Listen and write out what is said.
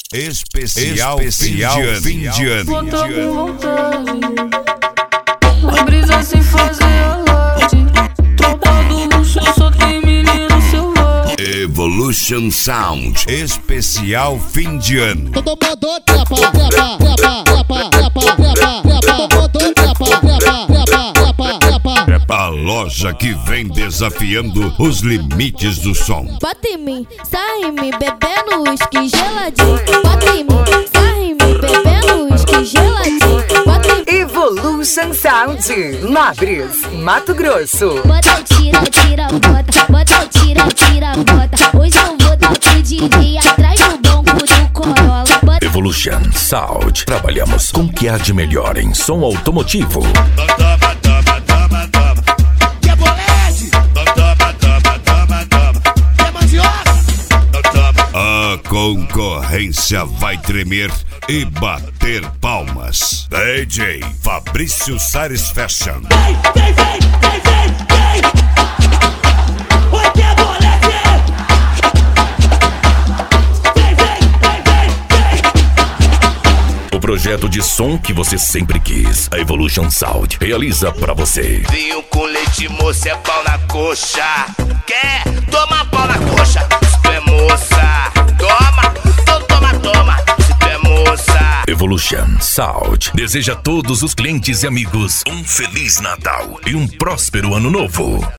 Especial fim de ano. Vou tá com vontade, vai brisar sem fazer alarde. Tropa do luxo, só tem menino selvagem. Evolution Sound. Especial fim de ano. Todo mundo A loja que vem desafiando os limites do som. Bota em mim, sai em mim, bebendo uísque geladinho. Bota em mim, sai em mim, bebendo uísque geladinho. Bota em mim. Evolution Sound, Nobres, Mato Grosso. Bota o tira, bota. Bota o tira, bota. Hoje eu vou dar pro DJ atrás do banco do Corolla. Evolution Sound. Trabalhamos com o que há de melhor em som automotivo. A concorrência vai tremer e bater palmas. DJ Fabrício Sares Fashion. Oi, que é moleque! O projeto de som que você sempre quis. A Evolution Sound realiza pra você. Vinho com leite, moça, é pau na coxa. Quer? Toma pau na coxa. Se tu é moça, toma. Então toma. Se tu é moça. Evolution Sound deseja a todos os clientes e amigos um Feliz Natal e um próspero Ano Novo.